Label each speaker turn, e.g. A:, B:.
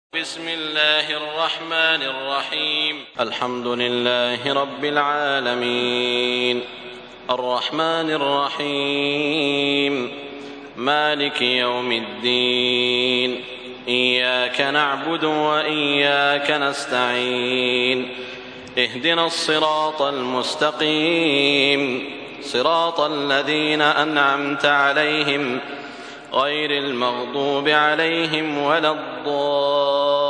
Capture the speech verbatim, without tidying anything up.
A: بسم الله الرحمن الرحيم. الحمد لله رب العالمين، الرحمن الرحيم، مالك يوم الدين، إياك نعبد وإياك نستعين، اهدنا الصراط المستقيم، صراط الذين أنعمت عليهم غير المغضوب عليهم ولا الضالين.